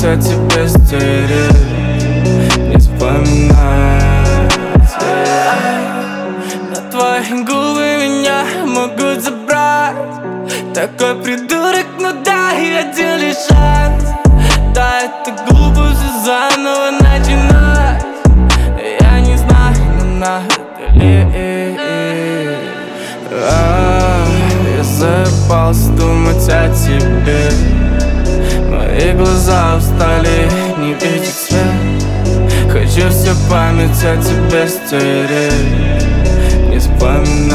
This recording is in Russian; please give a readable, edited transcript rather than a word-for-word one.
память о тебе стереть, не вспоминать. На твои губы меня могут забрать. Такой придурок, ну дай один лишь шанс. Да, это глупо все заново начинать. Я не знаю, но надо ли. Я заебался думать о тебе. Мои глаза устали не видеть свет. Хочу всю память о тебе стереть, не вспоминать.